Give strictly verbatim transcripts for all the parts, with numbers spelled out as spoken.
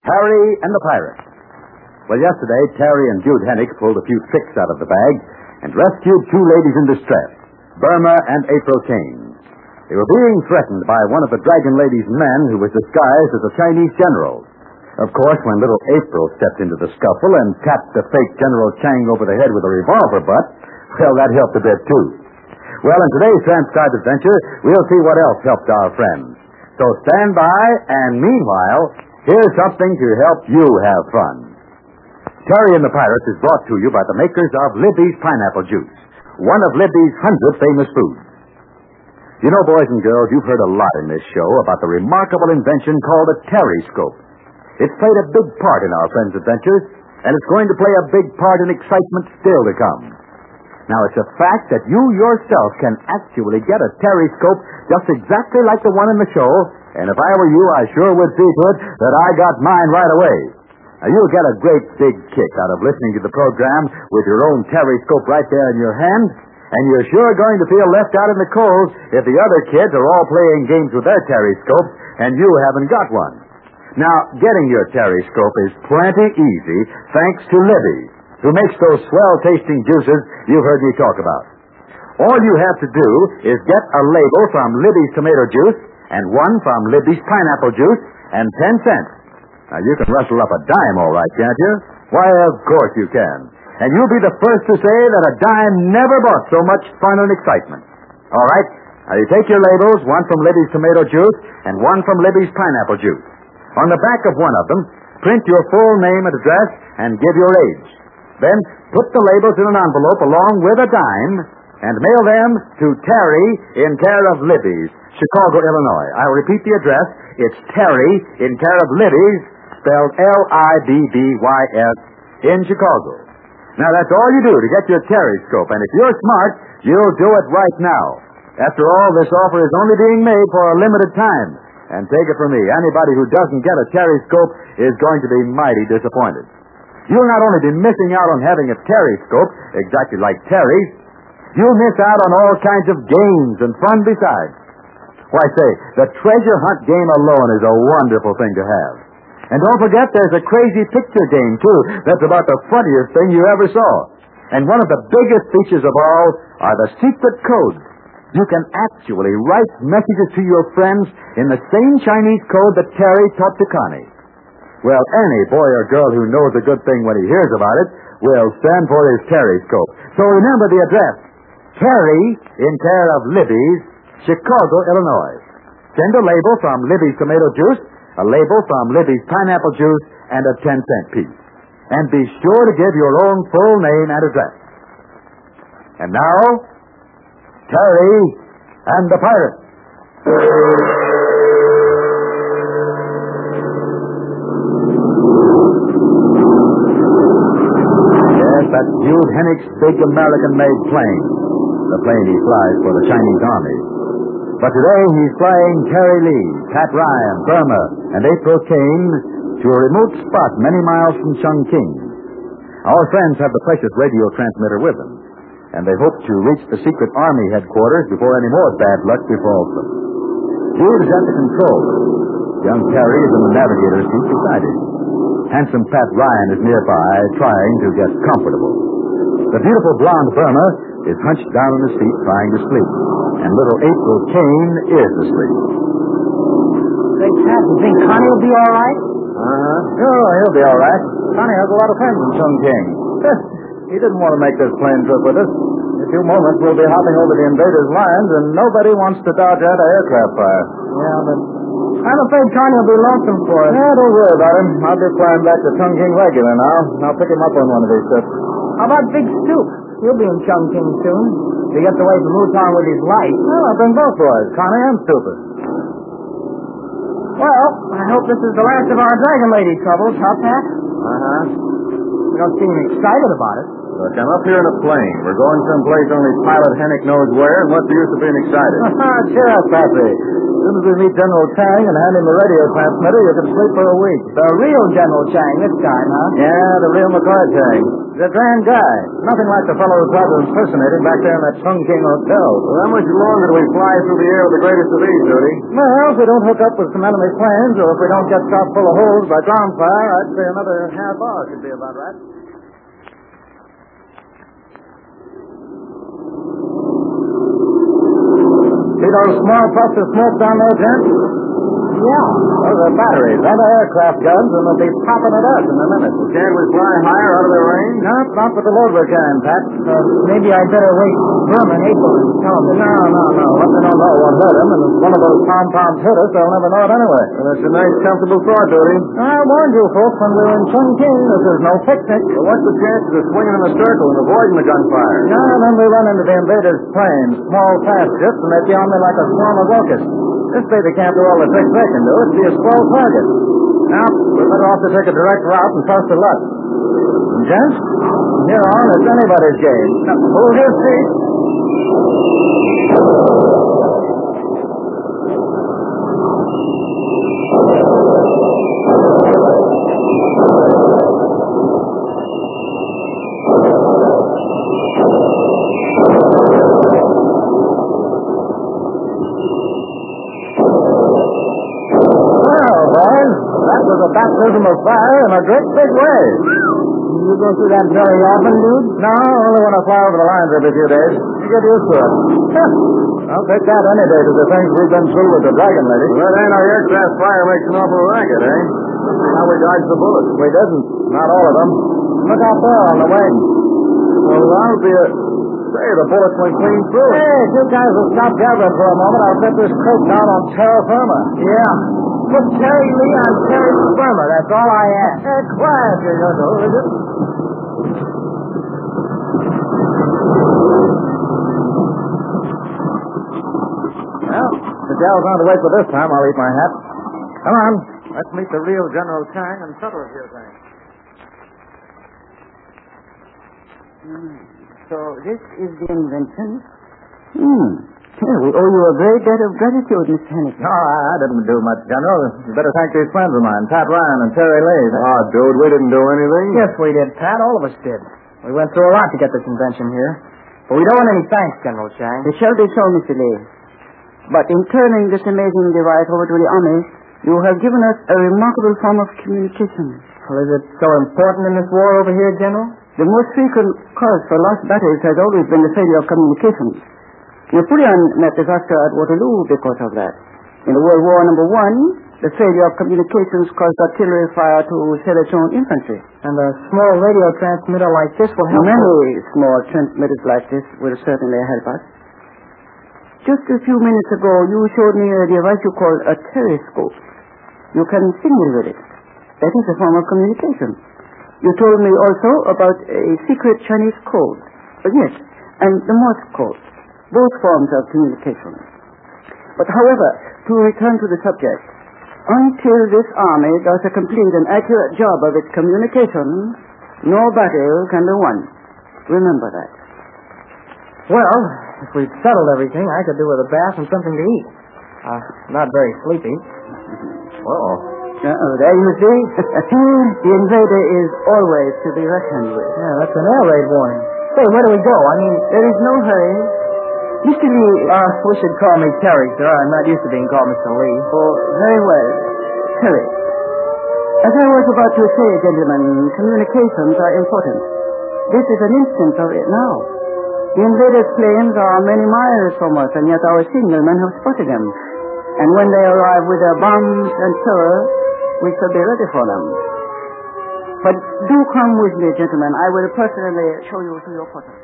Terry and the Pirate. Well, yesterday, Terry and Jude Hennick pulled a few tricks out of the bag and rescued two ladies in distress, Burma and April Kane. They were being threatened by one of the Dragon Lady's men who was disguised as a Chinese general. Of course, when little April stepped into the scuffle and tapped the fake General Chang over the head with a revolver butt, well, that helped a bit, too. Well, in today's transcribed adventure, we'll see what else helped our friends. So stand by, and meanwhile, here's something to help you have fun. Terry and the Pirates is brought to you by the makers of Libby's Pineapple Juice, one of Libby's hundred famous foods. You know, boys and girls, you've heard a lot in this show about the remarkable invention called a Terryscope. It's played a big part in our friends' adventures, and it's going to play a big part in excitement still to come. Now, it's a fact that you yourself can actually get a Terryscope just exactly like the one in the show, and if I were you, I sure would see to it that I got mine right away. Now, you'll get a great big kick out of listening to the program with your own Terryscope right there in your hand, and you're sure going to feel left out in the cold if the other kids are all playing games with their Terryscopes and you haven't got one. Now, getting your Terryscope is plenty easy thanks to Libby, who makes those swell-tasting juices you've heard me talk about. All you have to do is get a label from Libby's tomato juice and one from Libby's pineapple juice and ten cents. Now, you can rustle up a dime, all right, can't you? Why, of course you can. And you'll be the first to say that a dime never bought so much fun and excitement. All right? Now, you take your labels, one from Libby's tomato juice and one from Libby's pineapple juice. On the back of one of them, print your full name and address and give your age. Then put the labels in an envelope along with a dime and mail them to Terry in care of Libby's, Chicago, Illinois. I'll repeat the address. It's Terry in care of Libby's, spelled L I B B Y S, in Chicago. Now, that's all you do to get your Terryscope, and if you're smart, you'll do it right now. After all, this offer is only being made for a limited time. And take it from me, anybody who doesn't get a Terryscope is going to be mighty disappointed. You'll not only be missing out on having a Terryscope, exactly like Terry's, you'll miss out on all kinds of games and fun besides. Why, say, the treasure hunt game alone is a wonderful thing to have. And don't forget, there's a crazy picture game, too, that's about the funniest thing you ever saw. And one of the biggest features of all are the secret codes. You can actually write messages to your friends in the same Chinese code that Terry taught to Connie. Well, any boy or girl who knows a good thing when he hears about it will send for his Terryscope. So remember the address. Terry, in care of Libby's, Chicago, Illinois. Send a label from Libby's tomato juice, a label from Libby's pineapple juice, and a ten cent piece. And be sure to give your own full name and address. And now, Terry and the Pirate. Yes, that's Jude Hennick's big American-made plane. The plane he flies for the Chinese Army. But today he's flying Terry Lee, Pat Ryan, Burma, and April Kane to a remote spot many miles from Chongqing. Our friends have the precious radio transmitter with them, and they hope to reach the secret Army headquarters before any more bad luck befalls them. Jude is at the controls. Young Terry is in the navigator's seat beside him. Handsome Pat Ryan is nearby, trying to get comfortable. The beautiful blonde Burma is hunched down in the seat trying to sleep, and little April Kane is asleep. Say, Pat, you think Connie will be all right? Uh-huh. Sure, he'll be all right. Connie has a lot of friends in Chongqing. He didn't want to make this plane trip with us. In a few moments, we'll be hopping over the invaders' lines, and nobody wants to dodge out an aircraft fire. Yeah, but I'm afraid Connie will be lonesome for us. Yeah, don't worry about him. I'll be flying back to Chongqing regular now. I'll pick him up on one of these trips. How about Big Stoop? He'll be in Chongqing soon. He gets away from Mutong with his life. Well, I'll bring both boys, Connie and Stupid. Well, I hope this is the last of our Dragon Lady troubles, huh, Pat? Uh-huh. You don't seem excited about it. Look, I'm up here in a plane. We're going someplace only Pilot Hennick knows where, and what's the use of being excited? Cheer up, Patsy. As soon as we meet General Chang and hand him the radio transmitter, you can sleep for a week. The real General Chang this time, huh? Yeah, the real McCoy Chang. He's a grand guy. Nothing like the fellow who tried to impersonate him back there in that Chongqing hotel. Well, how much longer do we fly through the air with the greatest of these, Judy? Well, if we don't hook up with some enemy planes, or if we don't get shot full of holes by ground fire, I'd say another half hour should be about right. See those small puffs of smoke down there, gents? Yeah. Those are batteries. They're the aircraft guns, and they'll be popping at us in a minute. Can't we fly higher out of their range? No, not with the load we're carrying, Pat. Uh, maybe I'd better wait Berman April and tell him. No, no, no. Let me know that won't hurt him, and if one of those pom-poms hit us, they'll never know it anyway. Well, that's a nice, comfortable thought, Judy. I warned you folks when we were in Chongqing, this is no picnic. Well, what's the chances of swinging in a circle and avoiding the gunfire? No, then we run into the invaders' planes, small fast jets, and they'd be on me like a swarm of locusts. This baby can't do all the tricks they can do. It'd be a swell target. Now, we're better off to take a direct route and trust to luck. And, gents, from here on, it's anybody's game. Now, hold your seat. Baptism of fire in a great big way. You go through that very often, dude? No, only when I fly over the lines every few days. You get used to it. I'll take that any day to the things we've been through with the Dragon Lady. Well, that anti-aircraft fire makes an awful racket, eh? How we dodged the bullets. We didn't. Not all of them. Look out there on the wing. Well, that'll be a... Say, the bullets went clean through. Hey, if you guys will stop gathering for a moment, I'll set this crate down on terra firma. Yeah. Put Terry Lee on terra firma. That's all I ask. Hey, quiet, you know, is it? Well, the gal's on to wait for this time. I'll eat my hat. Come on. Let's meet the real General Chang and settle a few things. Mm. So this is the invention? Hmm. Well, we owe you a great debt of gratitude, Mister Hennigan. No, I didn't do much, General. You better thank these friends of mine, Pat Ryan and Terry Lee. Oh, dude, we didn't do anything. Yes, we did, Pat. All of us did. We went through a lot to get this invention here. But we don't want any thanks, General Chang. It shall be so, Mister Lee. But in turning this amazing device over to the Army, you have given us a remarkable form of communication. Well, is it so important in this war over here, General? The most frequent cause for lost battles has always been the failure of communications. Napoleon met disaster at Waterloo because of that. In the World War Number One, the failure of communications caused artillery fire to save its own infantry. And a small radio transmitter like this will help. Many small transmitters like this will certainly help us. Just a few minutes ago, you showed me a device you call a telescope. You can signal with it. That is a form of communication. You told me also about a secret Chinese code. Uh, yes, and the Morse code. Both forms of communication. But however, to return to the subject, until this army does a complete and accurate job of its communication, no battle can be won. Remember that. Well, if we'd settled everything, I could do with a bath and something to eat. Uh, not very sleepy. Uh-oh. Uh-oh, there you see. The invader is always to be reckoned with. Yeah, that's an air raid warning. Say, where do we go? I mean, there is no hurry. Mister Lee... Uh, we should call me Terry, sir. I'm not used to being called Mister Lee. Oh, very well. Terry. As I was about to say, gentlemen, communications are important. This is an instance of it now. The invaders' planes are many miles from us, and yet our signalmen have spotted them. And when they arrive with their bombs and terror, we shall be ready for them. But do come with me, gentlemen. I will personally show you to your quarters.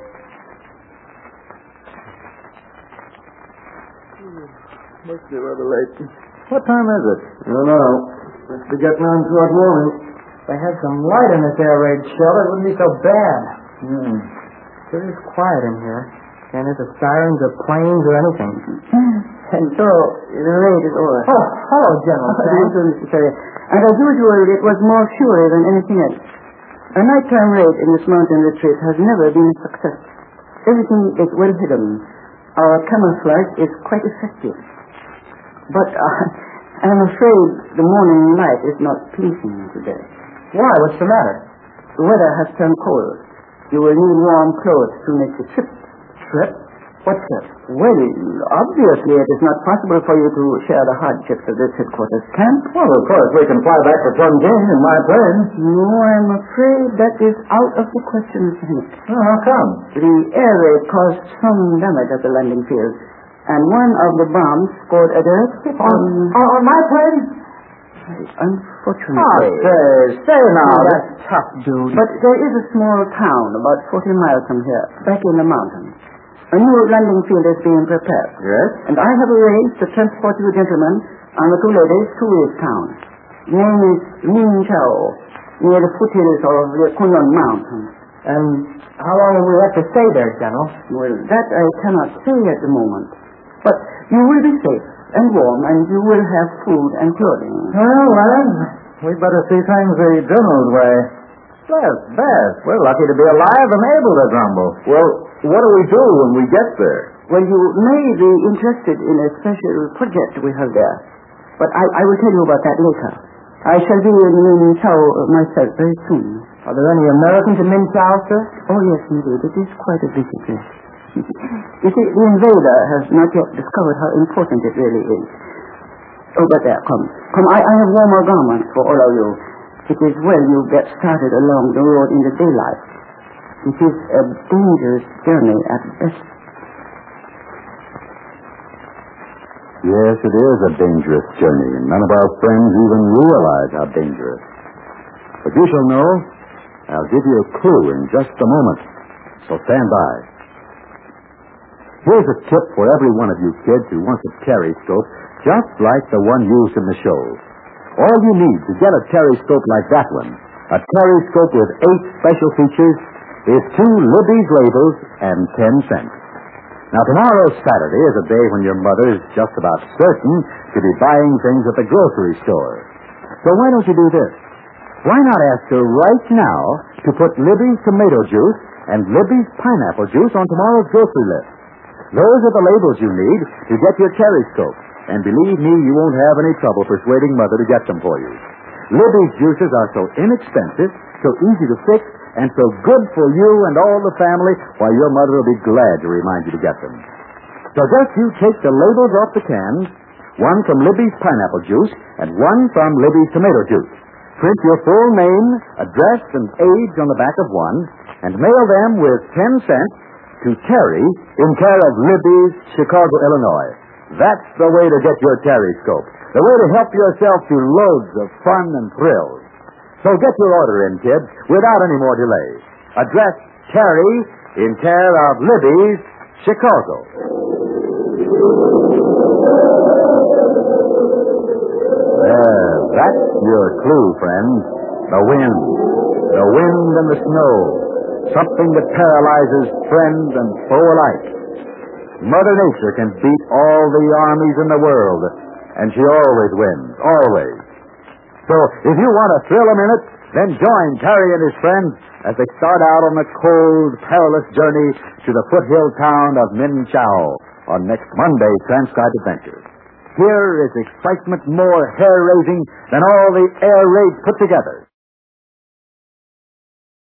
Must be rather late. What time is it? I don't know. Must be getting on toward morning. If they had some light in this air raid shell, it wouldn't be so bad. Hmm. Sure is quiet in here. Can't hear the sirens or planes or anything. And so, the raid is over. Oh, hello, General. Thank you, Mister Terry. And as usual, it was more fury than anything else. A nighttime raid in this mountain retreat has never been a success. Everything is well hidden. Our camouflage is quite effective. But uh, I'm afraid the morning light is not pleasing today. Why? What's the matter? The weather has turned cold. You will need warm clothes to make the trip. Trip? What trip? Well, obviously it is not possible for you to share the hardships of this headquarters camp. Well, of course, we can fly back to Tonkin in my plane. No, I'm afraid that is out of the question, Mister Hennick. Oh, how come? The air raid caused some damage at the landing field, and one of the bombs scored a direct hit On, on... on my plane? Unfortunately. Oh, say, say now. That's tough, dude. But there is a small town about forty miles from here, back in the mountains. A new landing field is being prepared. Yes? And I have arranged to transport you gentlemen and the two ladies to this town. The name is Min Chao, near the foothills of the Kunlun Mountains. And how long will we have to stay there, General? Well, that I cannot say at the moment. But you will be safe and warm, and you will have food and clothing. Well, lads, we'd better see things the General's way. Bless, Beth, we're lucky to be alive and able to grumble. Well, what do we do when we get there? Well, you may be interested in a special project we have there. But I, I will tell you about that later. I shall be in Min Chao myself very soon. Are there any Americans in Min Chao, sir? Oh, yes, indeed. It is quite a busy place. You see, the invader has not yet discovered how important it really is. Oh, but there, come. Come, I, I have warmer garments for all of you. It is well you get started along the road in the daylight. It is a dangerous journey at best. Yes, it is a dangerous journey, and none of our friends even realize how dangerous. But you shall know. I'll give you a clue in just a moment. So stand by. Here's a tip for every one of you kids who wants a periscope just like the one used in the show. All you need to get a periscope like that one, a periscope with eight special features, is two Libby's labels and ten cents. Now, tomorrow, Saturday, is a day when your mother is just about certain to be buying things at the grocery store. So why don't you do this? Why not ask her right now to put Libby's tomato juice and Libby's pineapple juice on tomorrow's grocery list? Those are the labels you need to get your periscope. And believe me, you won't have any trouble persuading Mother to get them for you. Libby's juices are so inexpensive, so easy to fix, and so good for you and all the family, why, your mother will be glad to remind you to get them. So just you take the labels off the cans, one from Libby's pineapple juice and one from Libby's tomato juice. Print your full name, address, and age on the back of one, and mail them with ten cents to Terry in care of Libby's, Chicago, Illinois. That's the way to get your periscope. The way to help yourself to loads of fun and thrills. So get your order in, kids, without any more delay. Address Terry in care of Libby's, Chicago. There, that's your clue, friends. The wind. The wind and the snow. Something that paralyzes friend and foe alike. Mother Nature can beat all the armies in the world, and she always wins, always. So, if you want to thrill a minute, then join Terry and his friends as they start out on the cold, perilous journey to the foothill town of Min Chao on next Monday's Transcribed Adventures. Here is excitement more hair-raising than all the air raids put together.